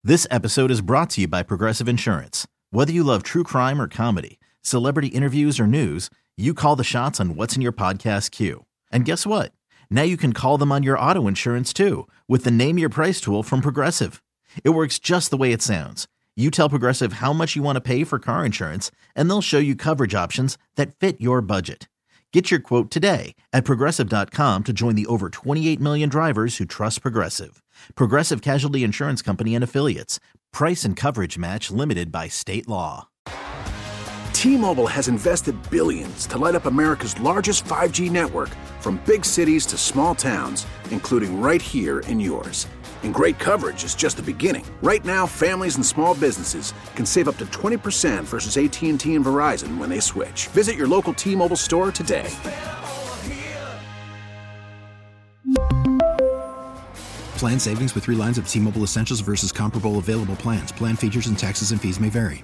This episode is brought to you by Progressive Insurance. Whether you love true crime or comedy, celebrity interviews or news, you call the shots on what's in your podcast queue. And guess what? Now you can call them on your auto insurance too with the Name Your Price tool from Progressive. It works just the way it sounds. You tell Progressive how much you want to pay for car insurance, and they'll show you coverage options that fit your budget. Get your quote today at Progressive.com to join the over 28 million drivers who trust Progressive. Progressive Casualty Insurance Company and Affiliates. Price and coverage match limited by state law. T-Mobile has invested billions to light up America's largest 5G network, from big cities to small towns, including right here in yours. And great coverage is just the beginning. Right now, families and small businesses can save up to 20% versus AT&T and Verizon when they switch. Visit your local T-Mobile store today. Plan savings with 3 lines of T-Mobile Essentials versus comparable available plans. Plan features and taxes and fees may vary.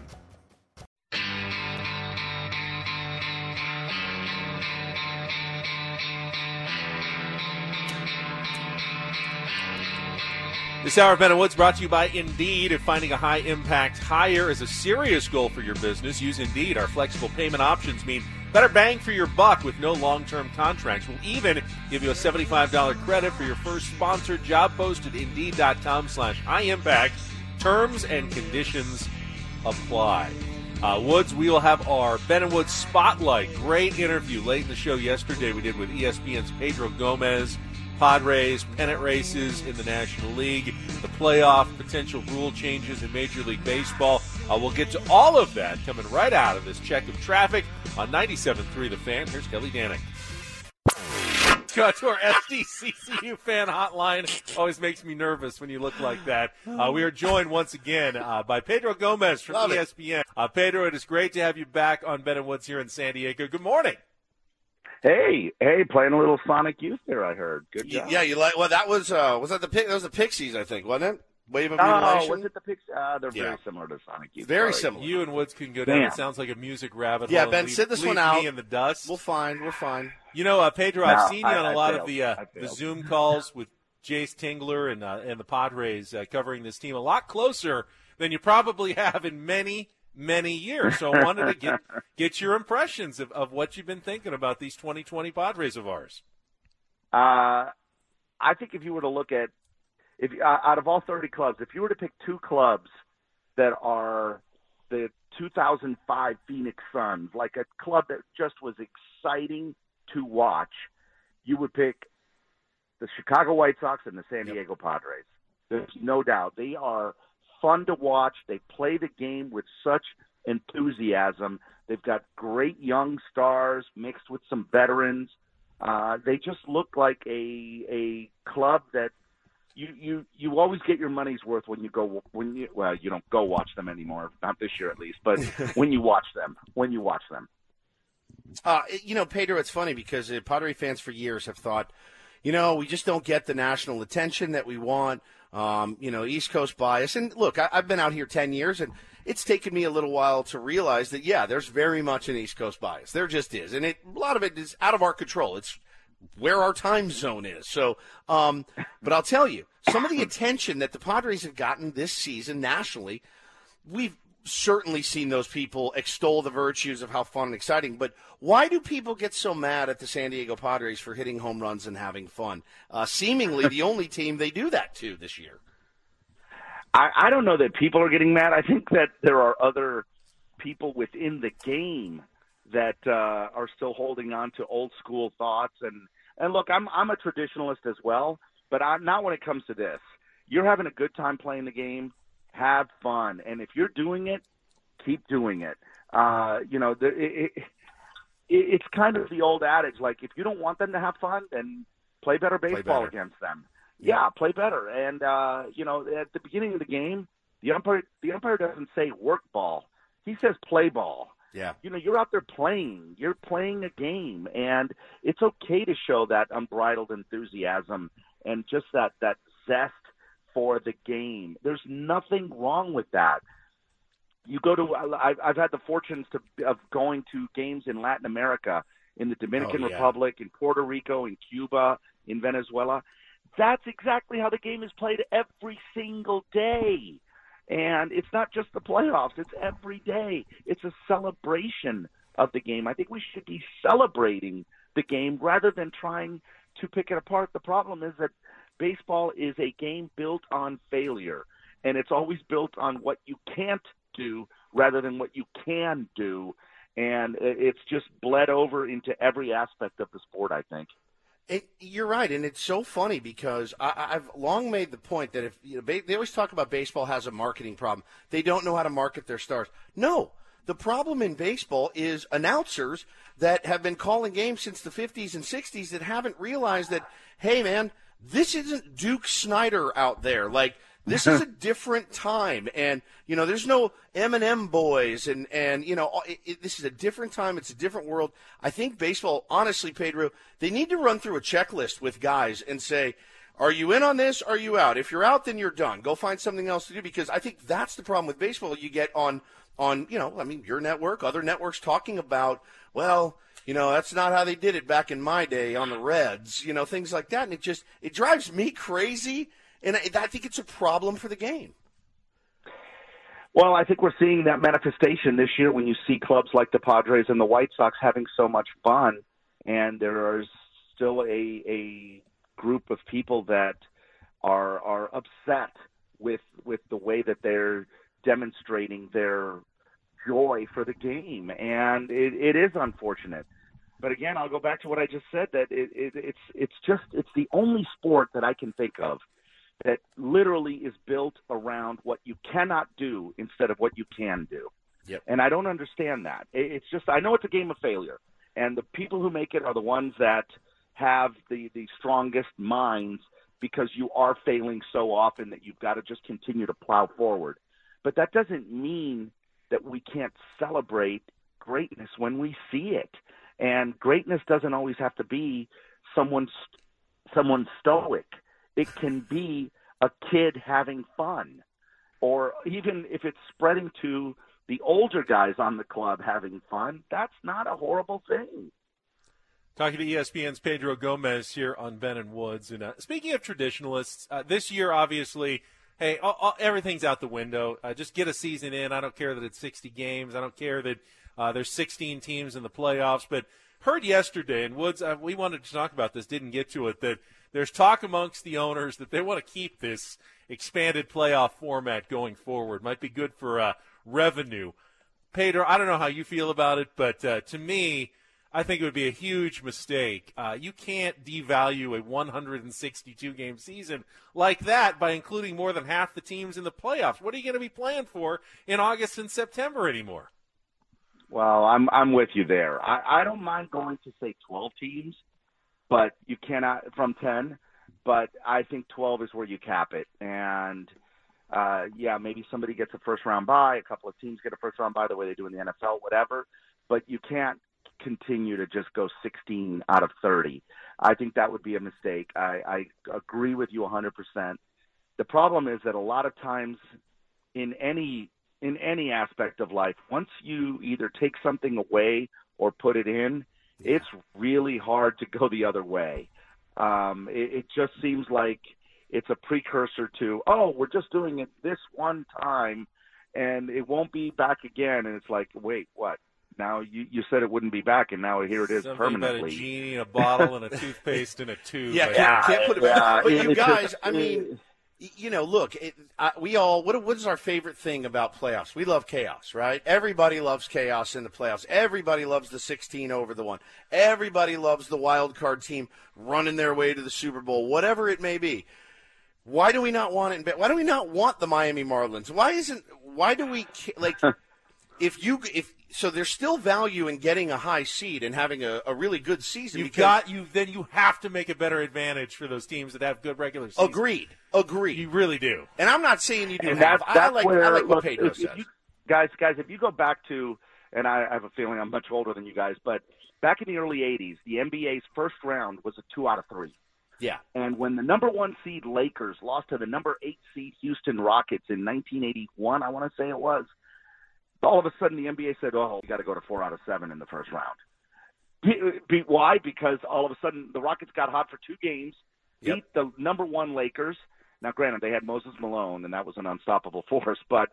This hour of Ben and Woods brought to you by Indeed. If finding a high-impact hire is a serious goal for your business, use Indeed. Our flexible payment options mean better bang for your buck with no long-term contracts. We'll even give you a $75 credit for your first sponsored job post at Indeed.com/high-impact. Terms and conditions apply. Woods, we will have our Ben and Woods Spotlight. Great interview late in the show yesterday we did with ESPN's Pedro Gomez. Padres, pennant races in the National League, the playoff, potential rule changes in Major League Baseball. We'll get to all of that coming right out of this check of traffic on 97.3 The Fan. Here's Kelly Danek. Go to our SDCCU fan hotline. Always makes me nervous when you look like that. We are joined once again by Pedro Gomez from ESPN. Pedro, it is great to have you back on Ben and Woods here in San Diego. Good morning. Hey, playing a little Sonic Youth there, I heard. Good job. Yeah, you like. Well, that was that the Pixies, I think, wasn't it? Wave of Mutilation. Was it the Pixies? They're very similar to Sonic Youth. Very similar. You and Woods can go down. It sounds like a music rabbit hole. Yeah, Ben, sit this one out. Me in the dust. We're fine. You know, Pedro, I've seen you on a lot of the Zoom calls with Jace Tingler and the Padres covering this team a lot closer than you probably have in many years. So I wanted to get your impressions of what you've been thinking about these 2020 Padres of ours. I think if you were to look at, out of all 30 clubs, if you were to pick 2 clubs that are the 2005 Phoenix Suns, like a club that just was exciting to watch, you would pick the Chicago White Sox and the San Diego Padres. There's no doubt. They are fun to watch. They play the game with such enthusiasm. They've got great young stars mixed with some veterans. They just look like a club that you always get your money's worth when you don't go watch them anymore, not this year at least, but when you watch them. Pedro, it's funny because Padre fans for years have thought, we just don't get the national attention that we want. East Coast bias. And look, I've been out here 10 years, and it's taken me a little while to realize that, there's very much an East Coast bias. There just is. And a lot of it is out of our control. It's where our time zone is. So, but I'll tell you, some of the attention that the Padres have gotten this season nationally, we've certainly seen those people extol the virtues of how fun and exciting. But why do people get so mad at the San Diego Padres for hitting home runs and having fun? Seemingly the only team they do that to this year. I don't know that people are getting mad. I think that there are other people within the game that are still holding on to old school thoughts. And look, I'm a traditionalist as well, but not when it comes to this. You're having a good time playing the game. Have fun, and if you're doing it, keep doing it. It's kind of the old adage, like if you don't want them to have fun, then play better baseball against them. Yeah, play better. And at the beginning of the game, the umpire doesn't say work ball; he says play ball. Yeah. You're out there playing. You're playing a game, and it's okay to show that unbridled enthusiasm and just that zest for the game. There's nothing wrong with that. You go to I've had the fortunes of going to games in Latin America, in the Dominican Republic, in Puerto Rico, in Cuba, in Venezuela. That's exactly how the game is played every single day. And it's not just the playoffs. It's every day. It's a celebration of the game. I think we should be celebrating the game rather than trying to pick it apart. The problem is that baseball is a game built on failure, and it's always built on what you can't do rather than what you can do. And it's just bled over into every aspect of the sport, I think. You're right, and it's so funny because I've long made the point that if they always talk about baseball has a marketing problem. They don't know how to market their stars. No, the problem in baseball is announcers that have been calling games since the 50s and 60s that haven't realized that, hey, man, this isn't Duke Snyder out there. Like, this is a different time, and, there's no M&M boys, and this is a different time. It's a different world. I think baseball, honestly, Pedro, they need to run through a checklist with guys and say, are you in on this? Are you out? If you're out, then you're done. Go find something else to do, because I think that's the problem with baseball. You get on your network, other networks talking about, well, that's not how they did it back in my day on the Reds, things like that, and it drives me crazy. And I think it's a problem for the game. Well, I think we're seeing that manifestation this year when you see clubs like the Padres and the White Sox having so much fun, and there is still a group of people that are upset with the way that they're demonstrating their joy for the game, and it is unfortunate. But again, I'll go back to what I just said, that it's the only sport that I can think of that literally is built around what you cannot do instead of what you can do. Yep. And I don't understand that. It's just, I know it's a game of failure, and the people who make it are the ones that have the strongest minds, because you are failing so often that you've got to just continue to plow forward. But that doesn't mean that we can't celebrate greatness when we see it. And greatness doesn't always have to be someone stoic. It can be a kid having fun, or even if it's spreading to the older guys on the club having fun, that's not a horrible thing. Talking to ESPN's Pedro Gomez here on Ben and Woods. And speaking of traditionalists, this year, obviously, hey, everything's out the window. Just get a season in. I don't care that it's 60 games. I don't care that there's 16 teams in the playoffs. But heard yesterday, and Woods, we wanted to talk about this, didn't get to it, that there's talk amongst the owners that they want to keep this expanded playoff format going forward. Might be good for revenue. Pedro, I don't know how you feel about it, but to me, I think it would be a huge mistake. You can't devalue a 162-game season like that by including more than half the teams in the playoffs. What are you going to be playing for in August and September anymore? Well, I'm with you there. I don't mind going to, say, 12 teams, but you cannot from 10. But I think 12 is where you cap it. And, maybe somebody gets a first-round bye. A couple of teams get a first-round bye the way they do in the NFL, whatever. But you can't continue to just go 16 out of 30. I think that would be a mistake. I agree with you 100%. The problem is that a lot of times in any aspect of life, once you either take something away or put it in, it's really hard to go the other way. It just seems like it's a precursor to, we're just doing it this one time and it won't be back again. And it's like, wait, what? Now you said it wouldn't be back, and now here it is permanently. About a genie in a bottle and a toothpaste in a tube. Can't put it back. But you guys, I mean, look, what is our favorite thing about playoffs? We love chaos, right? Everybody loves chaos in the playoffs. Everybody loves the 16 over the 1. Everybody loves the wild card team running their way to the Super Bowl, whatever it may be. Why do we not want it? Why do we not want the Miami Marlins? Why do we like? So there's still value in getting a high seed and having a really good season. Then you have to make a better advantage for those teams that have good regular seasons. Agreed. You really do. And I'm not saying you do. I like what Pedro says. Guys, if you go back to, and I have a feeling I'm much older than you guys, but back in the early 80s, the NBA's first round was a 2 out of 3. Yeah. And when the number 1 seed Lakers lost to the number 8 seed Houston Rockets in 1981, I want to say it was, all of a sudden the NBA said, you got to go to 4 out of 7 in the first round. Why? Because all of a sudden the Rockets got hot for 2 games, beat the number 1 Lakers. Now, granted, they had Moses Malone, and that was an unstoppable force. But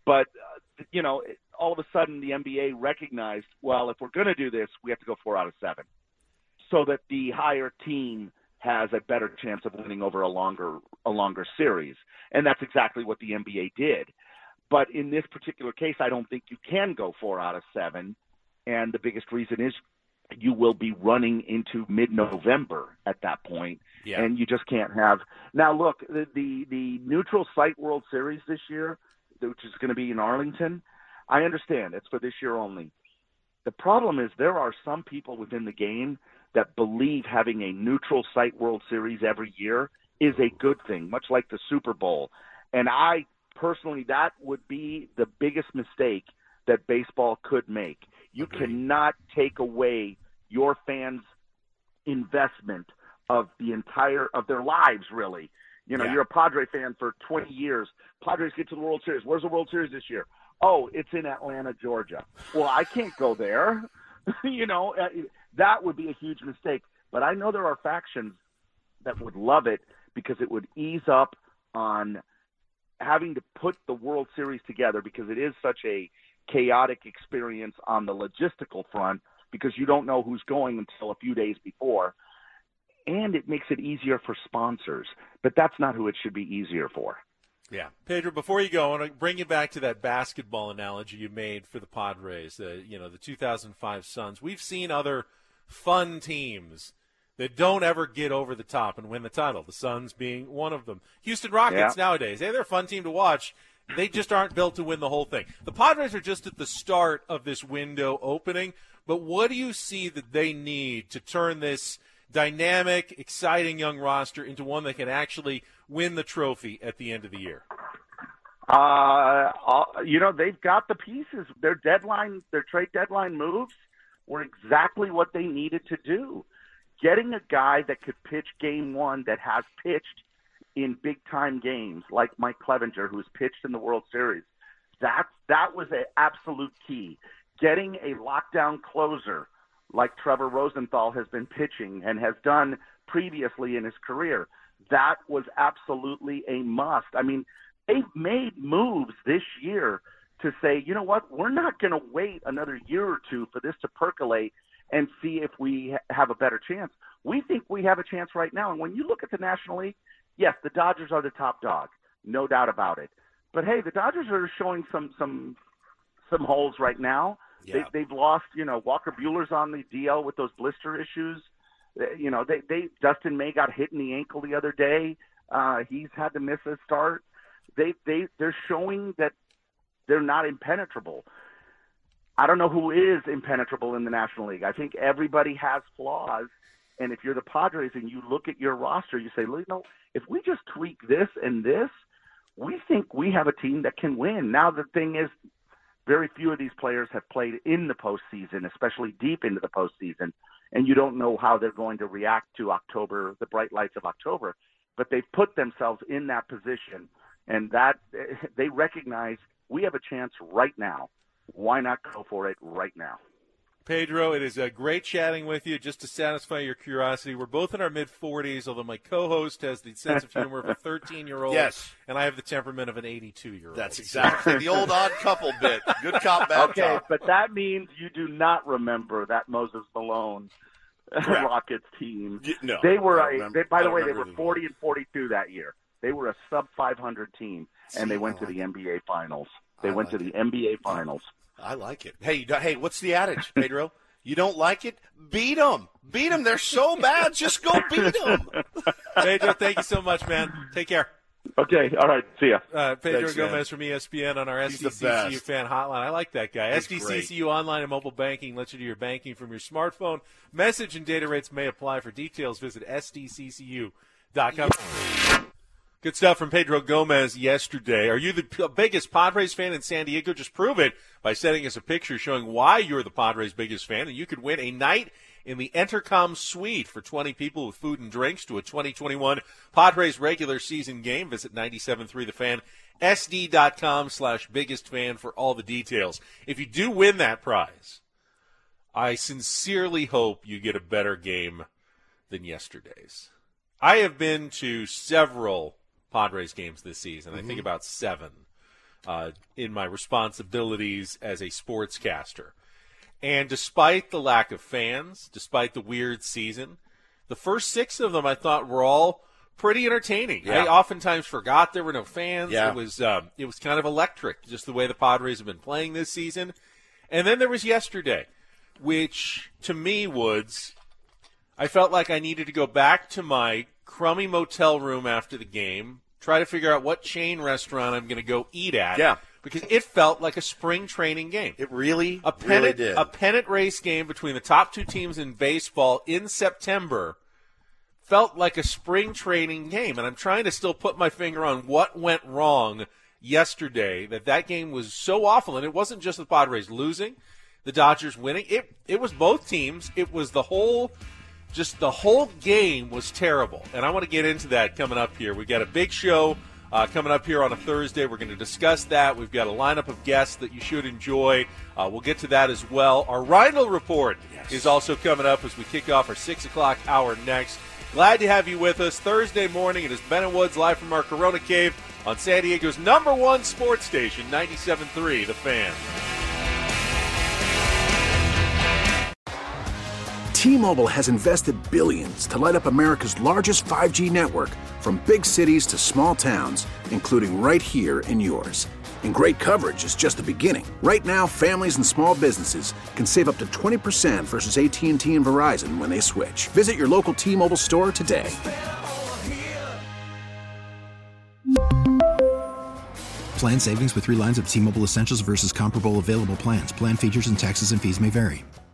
all of a sudden the NBA recognized, well, if we're going to do this, we have to go 4 out of 7, so that the higher team has a better chance of winning over a longer series. And that's exactly what the NBA did. But in this particular case, I don't think you can go 4 out of 7. And the biggest reason is you will be running into mid-November at that point. Yeah. And you just can't have. Now, look, the neutral site World Series this year, which is going to be in Arlington, I understand it's for this year only. The problem is there are some people within the game that believe having a neutral site World Series every year is a good thing, much like the Super Bowl. And I personally, that would be the biggest mistake that baseball could make. You cannot take away your fans' investment of their lives, really. You're a Padre fan for 20 years. Padres get to the World Series. Where's the World Series this year? Oh, it's in Atlanta, Georgia. Well, I can't go there. That would be a huge mistake. But I know there are factions that would love it because it would ease up on having to put the World Series together, because it is such a chaotic experience on the logistical front, because you don't know who's going until a few days before. And it makes it easier for sponsors. But that's not who it should be easier for. Yeah. Pedro, before you go, I want to bring you back to that basketball analogy you made for the Padres, the 2005 Suns. We've seen other fun teams that don't ever get over the top and win the title, the Suns being one of them. Houston Rockets nowadays, they're a fun team to watch. They just aren't built to win the whole thing. The Padres are just at the start of this window opening, but what do you see that they need to turn this dynamic, exciting young roster into one that can actually win the trophy at the end of the year? They've got the pieces. Their trade deadline moves were exactly what they needed to do. Getting a guy that could pitch game one, that has pitched in big-time games, like Mike Clevenger, who's pitched in the World Series, that was an absolute key. Getting a lockdown closer like Trevor Rosenthal has been pitching and has done previously in his career, that was absolutely a must. I mean, they've made moves this year to say, you know what, we're not going to wait another year or two for this to percolate and see if we have a better chance. We think we have a chance right now. And when you look at the National League, yes, the Dodgers are the top dog, no doubt about it. But, hey, the Dodgers are showing some holes right now. Yeah. They've lost, Walker Buehler's on the DL with those blister issues. Dustin May got hit in the ankle the other day. He's had to miss a start. They're showing that they're not impenetrable. I don't know who is impenetrable in the National League. I think everybody has flaws. And if you're the Padres and you look at your roster, you say, if we just tweak this and this, we think we have a team that can win. Now, the thing is, very few of these players have played in the postseason, especially deep into the postseason, and you don't know how they're going to react to October, the bright lights of October. But they've put themselves in that position, and that they recognize we have a chance right now. Why not go for it right now? Pedro, it is great chatting with you. Just to satisfy your curiosity, we're both in our mid-40s, although my co-host has the sense of humor of a 13-year-old, yes, and I have the temperament of an 82-year-old. That's exactly the old odd couple bit. Good cop, bad cop. Okay, but that means you do not remember that Moses Malone Rockets team. No, they were by the way, they were 40 and 42 that year. They were a sub-500 team, and they went to the NBA Finals. They went to the NBA Finals. I like it. Hey, what's the adage, Pedro? You don't like it? Beat them. Beat them. They're so bad. Just go beat them. Pedro, thank you so much, man. Take care. Okay. All right. See ya. Pedro Thanks, Gomez man. from ESPN on our SDCCU fan hotline. I like that guy. He's SDCCU Online and Mobile Banking lets you do your banking from your smartphone. Message and data rates may apply. For details, visit sdccu.com. Good stuff from Pedro Gomez yesterday. Are you the biggest Padres fan in San Diego? Just prove it by sending us a picture showing why you're the Padres' biggest fan, and you could win a night in the Entercom Suite for 20 people with food and drinks to a 2021 Padres regular season game. Visit 97.3 The Fan, sd.com/biggest-fan for all the details. If you do win that prize, I sincerely hope you get a better game than yesterday's. I have been to several Padres games this season. I think about 7 in my responsibilities as a sportscaster. And despite the lack of fans, despite the weird season, the first 6 of them I thought were all pretty entertaining. Yeah. I oftentimes forgot there were no fans. Yeah. It was kind of electric, just the way the Padres have been playing this season. And then there was yesterday, which to me, Woods, I felt like I needed to go back to my crummy motel room after the game, try to figure out what chain restaurant I'm going to go eat at. Yeah. Because it felt like a spring training game. It really did. A pennant race game between the top 2 teams in baseball in September felt like a spring training game. And I'm trying to still put my finger on what went wrong yesterday, that game was so awful. And it wasn't just the Padres losing, the Dodgers winning. It was both teams. It was the whole game was terrible. And I want to get into that coming up here. We've got a big show coming up here on a Thursday. We're going to discuss that. We've got a lineup of guests that you should enjoy. We'll get to that as well. Our Rhino Report is also coming up as we kick off our 6 o'clock hour next. Glad to have you with us Thursday morning. It is Ben and Woods live from our Corona Cave on San Diego's #1 sports station, 97.3 The Fan. T-Mobile has invested billions to light up America's largest 5G network, from big cities to small towns, including right here in yours. And great coverage is just the beginning. Right now, families and small businesses can save up to 20% versus AT&T and Verizon when they switch. Visit your local T-Mobile store today. Plan savings with 3 lines of T-Mobile Essentials versus comparable available plans. Plan features and taxes and fees may vary.